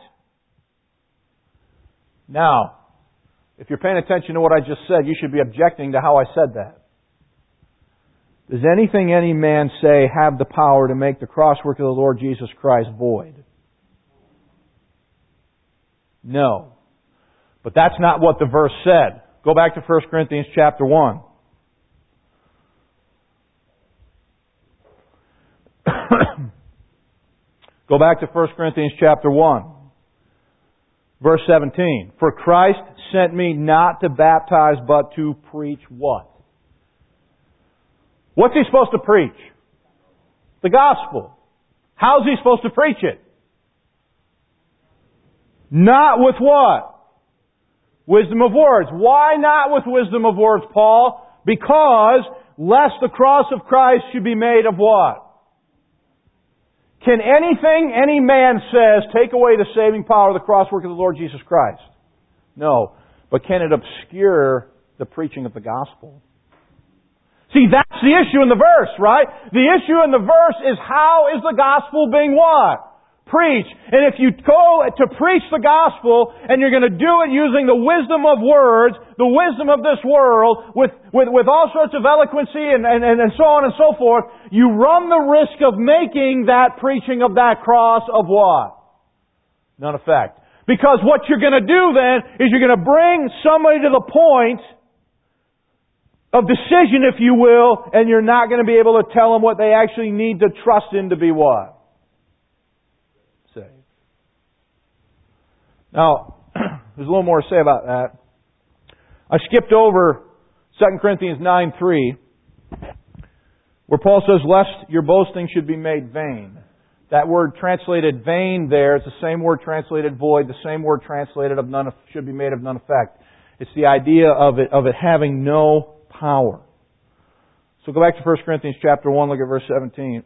Now, if you're paying attention to what I just said, you should be objecting to how I said that. Does anything any man say have the power to make the cross work of the Lord Jesus Christ void? No. But that's not what the verse said. Go back to First Corinthians chapter one. Go back to First Corinthians chapter one. Verse seventeen. For Christ sent me not to baptize, but to preach what? What's He supposed to preach? The gospel. How's He supposed to preach it? Not with what? Wisdom of words. Why not with wisdom of words, Paul? Because lest the cross of Christ should be made of what? Can anything any man says take away the saving power of the cross work of the Lord Jesus Christ? No. But can it obscure the preaching of the gospel? See, that's the issue in the verse, right? The issue in the verse is how is the gospel being what? Preached. And if you go to preach the gospel and you're going to do it using the wisdom of words, the wisdom of this world, with, with, with all sorts of eloquency and, and, and so on and so forth, you run the risk of making that preaching of that cross of what? None effect. Because what you're going to do then is you're going to bring somebody to the point of decision, if you will, and you're not going to be able to tell them what they actually need to trust in to be what? Saved. Now, there's a little more to say about that. I skipped over Second Corinthians nine three, where Paul says, lest your boasting should be made vain. That word translated vain there, it's the same word translated void, the same word translated of none, should be made of none effect. It's the idea of it, of it having no power. So go back to First Corinthians chapter one, look at verse seventeen.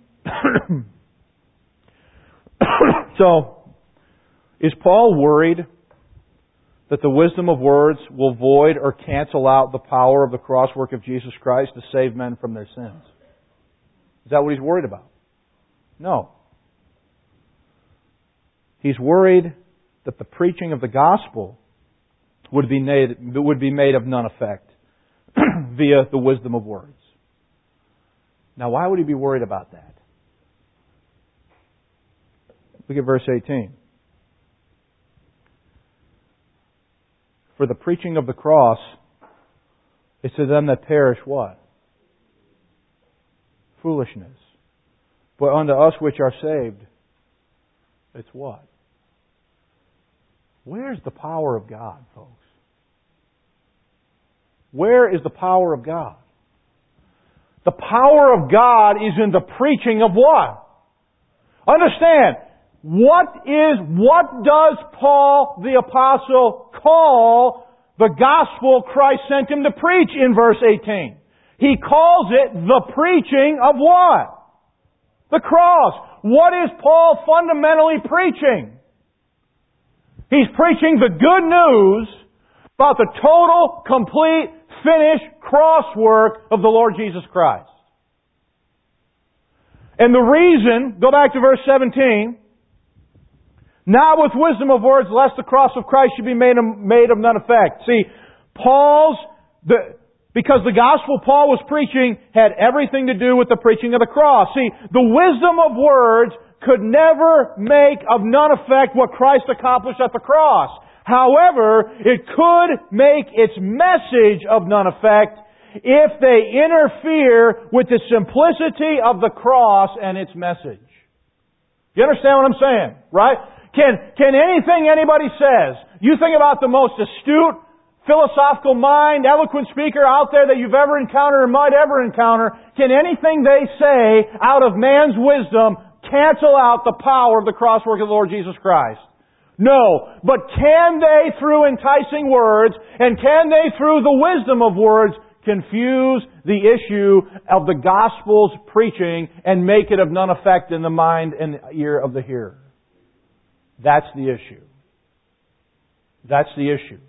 So, is Paul worried that the wisdom of words will void or cancel out the power of the cross work of Jesus Christ to save men from their sins? Is that what He's worried about? No. He's worried that the preaching of the gospel would be made, would be made of none effect via the wisdom of words. Now, why would He be worried about that? Look at verse eighteen. For the preaching of the cross is to them that perish what? Foolishness. But unto us which are saved, it's what? Where's the power of God, folks? Where is the power of God? The power of God is in the preaching of what? Understand, what is, what does Paul the Apostle call the gospel Christ sent him to preach in verse eighteen? He calls it the preaching of what? The cross. What is Paul fundamentally preaching? He's preaching the good news about the total, complete, finished cross work of the Lord Jesus Christ. And the reason, go back to verse seventeen, not with wisdom of words, lest the cross of Christ should be made of, made of none effect. See, Paul's, the, because the gospel Paul was preaching had everything to do with the preaching of the cross. See, the wisdom of words could never make of none effect what Christ accomplished at the cross. However, it could make its message of none effect if they interfere with the simplicity of the cross and its message. You understand what I'm saying, right? Can, can anything anybody says, you think about the most astute, philosophical mind, eloquent speaker out there that you've ever encountered or might ever encounter, can anything they say out of man's wisdom cancel out the power of the cross work of the Lord Jesus Christ? No. But can they, through enticing words, and can they, through the wisdom of words, confuse the issue of the gospel's preaching and make it of none effect in the mind and ear of the hearer? That's the issue. That's the issue.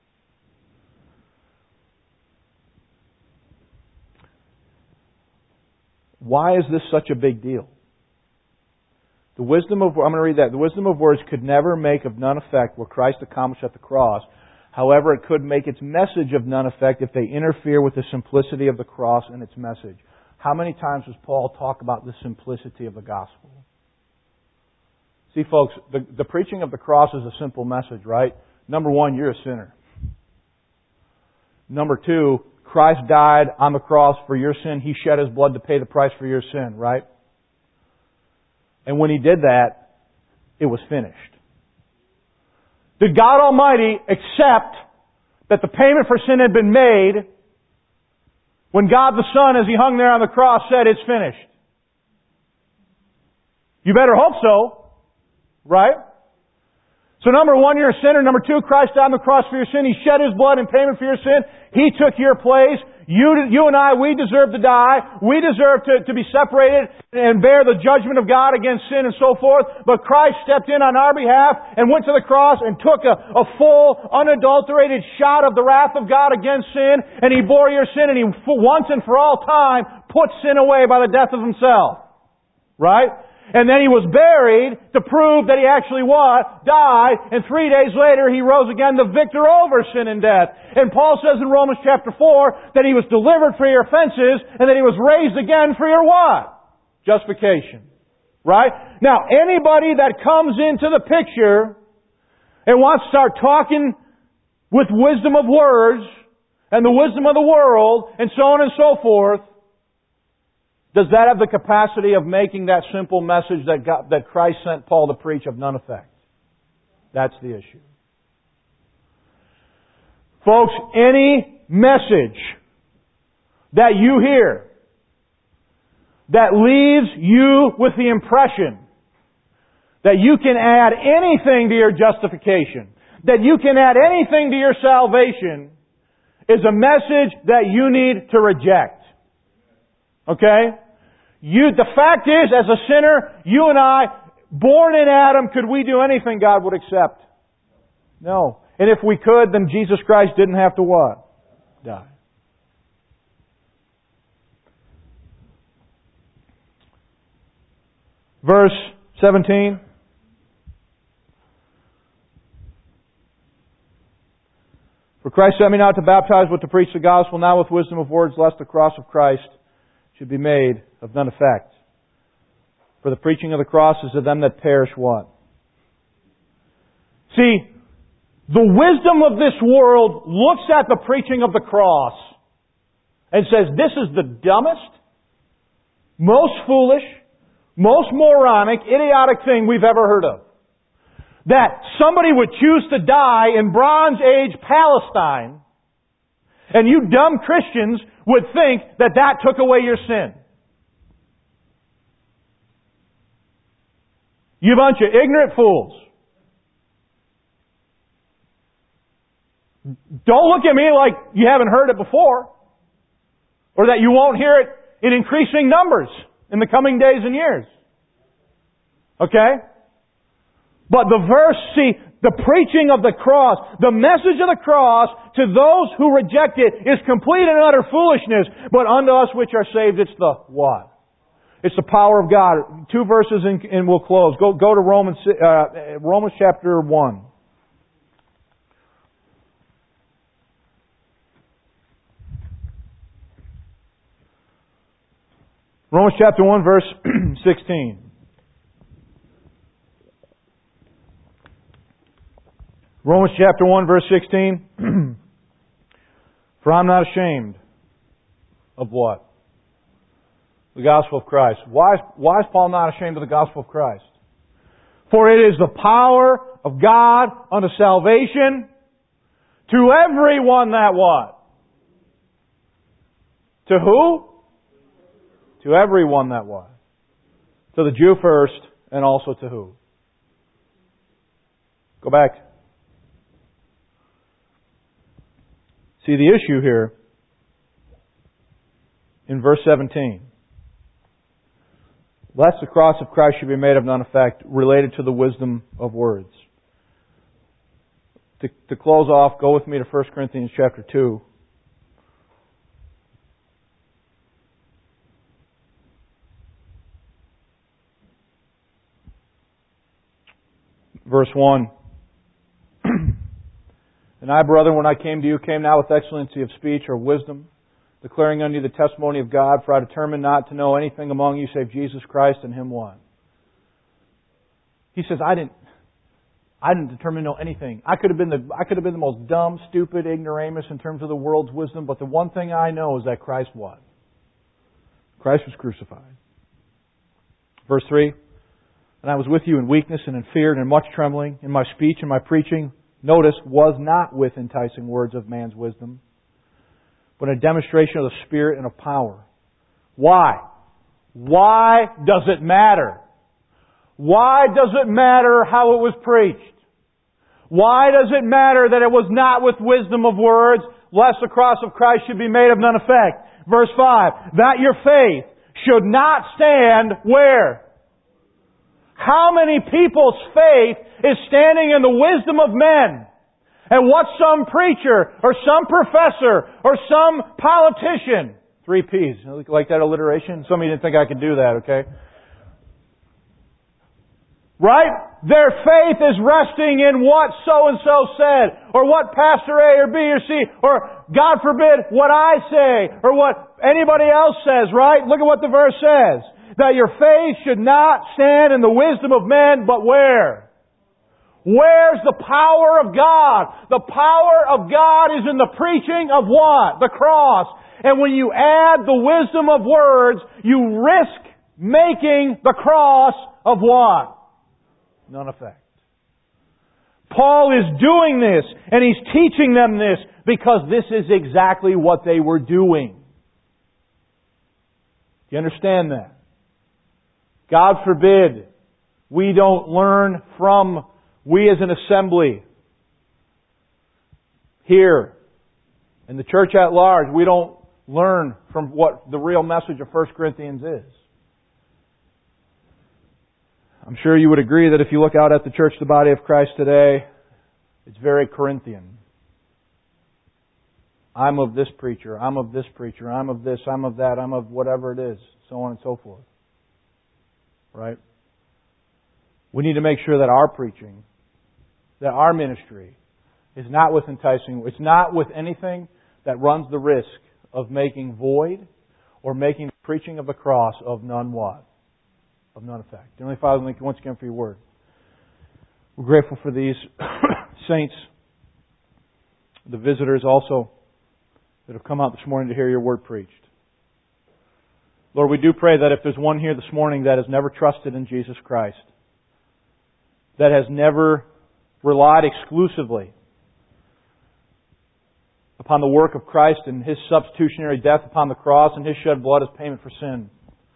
Why is this such a big deal? The wisdom of, I'm going to read that. The wisdom of words could never make of none effect what Christ accomplished at the cross. However, it could make its message of none effect if they interfere with the simplicity of the cross and its message. How many times does Paul talk about the simplicity of the gospel? See, folks, the, the preaching of the cross is a simple message, right? Number one, you're a sinner. Number two, Christ died on the cross for your sin. He shed His blood to pay the price for your sin, right? And when He did that, it was finished. Did God Almighty accept that the payment for sin had been made when God the Son, as He hung there on the cross, said, it's finished? You better hope so. Right? So number one, you're a sinner. Number two, Christ died on the cross for your sin. He shed His blood in payment for your sin. He took your place. You, you and I, we deserve to die. We deserve to, to be separated and bear the judgment of God against sin and so forth. But Christ stepped in on our behalf and went to the cross and took a, a full, unadulterated shot of the wrath of God against sin. And He bore your sin, and He once and for all time put sin away by the death of Himself. Right? And then He was buried to prove that He actually what? Died. And three days later He rose again, the victor over sin and death. And Paul says in Romans chapter four that He was delivered for your offenses and that He was raised again for your what? Justification. Right? Now, anybody that comes into the picture and wants to start talking with wisdom of words and the wisdom of the world and so on and so forth, does that have the capacity of making that simple message that God, that Christ sent Paul to preach of none effect? That's the issue. Folks, any message that you hear that leaves you with the impression that you can add anything to your justification, that you can add anything to your salvation, is a message that you need to reject. Okay? You, the fact is, as a sinner, you and I, born in Adam, could we do anything God would accept? No. And if we could, then Jesus Christ didn't have to what? Die. Verse seventeen. For Christ sent me not to baptize, but to preach the gospel, not with wisdom of words, lest the cross of Christ should be made of none effect. For the preaching of the cross is to them that perish what? See, the wisdom of this world looks at the preaching of the cross and says, this is the dumbest, most foolish, most moronic, idiotic thing we've ever heard of. That somebody would choose to die in Bronze Age Palestine, and you dumb Christians would think that that took away your sin. You bunch of ignorant fools. Don't look at me like you haven't heard it before, or that you won't hear it in increasing numbers in the coming days and years. Okay? But the verse, see, the preaching of the cross, the message of the cross to those who reject it is complete and utter foolishness. But unto us which are saved, it's the what? It's the power of God. Two verses and, and we'll close. Go, go to Romans, uh, Romans chapter one. Romans chapter one, verse sixteen. Romans chapter one, verse sixteen. For I'm not ashamed of what? The gospel of Christ. Why is, why is Paul not ashamed of the gospel of Christ? For it is the power of God unto salvation to everyone that what? To who? To everyone that what? To the Jew first, and also to who? Go back. See the issue here in verse seventeen. Lest the cross of Christ should be made of none effect, related to the wisdom of words. To, to close off, go with me to First Corinthians chapter two. Verse one. And I, brethren, when I came to you, came not with excellency of speech or wisdom, declaring unto you the testimony of God, for I determined not to know anything among you save Jesus Christ and Him one. He says, I didn't I didn't determine to know anything. I could have been the I could have been the most dumb, stupid, ignoramus in terms of the world's wisdom, but the one thing I know is that Christ what? Christ was crucified. Verse three. And I was with you in weakness and in fear and in much trembling, in my speech and my preaching. Notice, was not with enticing words of man's wisdom, but a demonstration of the Spirit and of power. Why? Why does it matter? Why does it matter how it was preached? Why does it matter that it was not with wisdom of words, lest the cross of Christ should be made of none effect? Verse five, that your faith should not stand where? How many people's faith is standing in the wisdom of men? And what some preacher, or some professor, or some politician, three P's, like that alliteration? Some of you didn't think I could do that, okay? Right? Their faith is resting in what so-and-so said, or what Pastor A or B or C, or God forbid, what I say, or what anybody else says, right? Look at what the verse says. That your faith should not stand in the wisdom of men, but where? Where's the power of God? The power of God is in the preaching of what? The cross. And when you add the wisdom of words, you risk making the cross of what? None effect. Paul is doing this, and he's teaching them this, because this is exactly what they were doing. Do you understand that? God forbid we don't learn from, we as an assembly here in the church at large, we don't learn from what the real message of First Corinthians is. I'm sure you would agree that if you look out at the church, the body of Christ today, It's very Corinthian. I'm of this preacher, I'm of this preacher, I'm of this, I'm of that, I'm of whatever it is, so on and so forth. Right? We need to make sure that our preaching, that our ministry, is not with enticing, it's not with anything that runs the risk of making void or making the preaching of the cross of none what? Of none effect. Heavenly Father, thank you once again for your word. We're grateful for these saints, the visitors also that have come out this morning to hear your word preached. Lord, we do pray that if there's one here this morning that has never trusted in Jesus Christ, that has never relied exclusively upon the work of Christ and His substitutionary death upon the cross and His shed blood as payment for sin,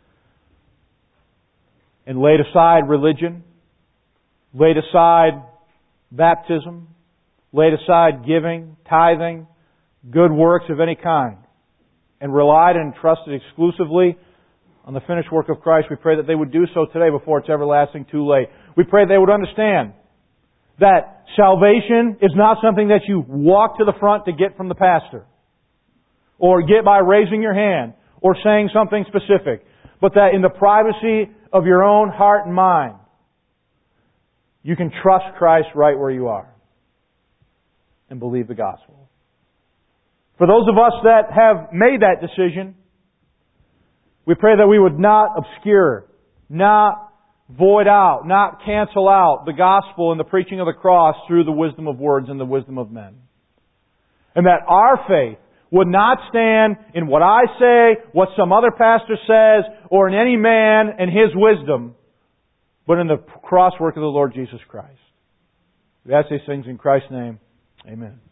and laid aside religion, laid aside baptism, laid aside giving, tithing, good works of any kind, and relied and trusted exclusively on the finished work of Christ, we pray that they would do so today before it's everlasting too late. We pray they would understand that salvation is not something that you walk to the front to get from the pastor, or get by raising your hand, or saying something specific, but that in the privacy of your own heart and mind, you can trust Christ right where you are and believe the gospel. For those of us that have made that decision, we pray that we would not obscure, not void out, not cancel out the gospel and the preaching of the cross through the wisdom of words and the wisdom of men. And that our faith would not stand in what I say, what some other pastor says, or in any man and his wisdom, but in the cross work of the Lord Jesus Christ. We ask these things in Christ's name. Amen.